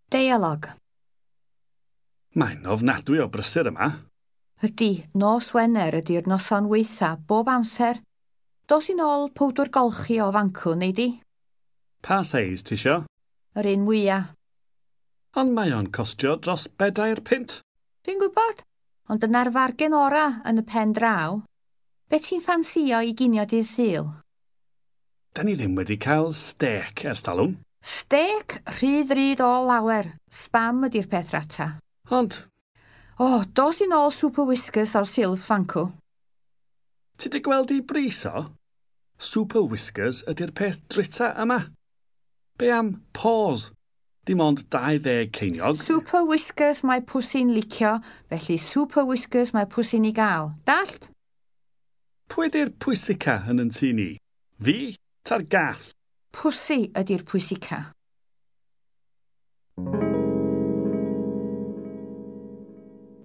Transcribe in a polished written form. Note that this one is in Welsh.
Deialog. Mae'n ofnadwy o brysur yma. Ydy, nos Wener ydy'r noson weitha bob amser. Dos i nôl powdwr golchi o fancw, neu di? Pa seis ti isio? Yr un mwyaf. Ond mae o'n costio dros £4. Dwi'n gwybod, ond dyna'r fargen ora yn y pen draw. Be ti'n ffansio i ginio dydd Sul? Da ni ddim wedi cael stêc ers talwm. Stêc rhydd o lawer. Spam ydy'r peth rata. Ond, Dos i nôl Super Whiskers o'r silff fancw. ti di gweld i bris o? Super Whiskers ydy'r peth drita yma. Be am pause? Dim ond 20 ceiniog. Super Whiskers mae pwsi'n licio, felly Super Whiskers mae pwsi'n i gael. Dallt? Pwy ydy'r pwysica yn tŷ ni? Fi ta'r gath? Pwsi ydy'r pwysica.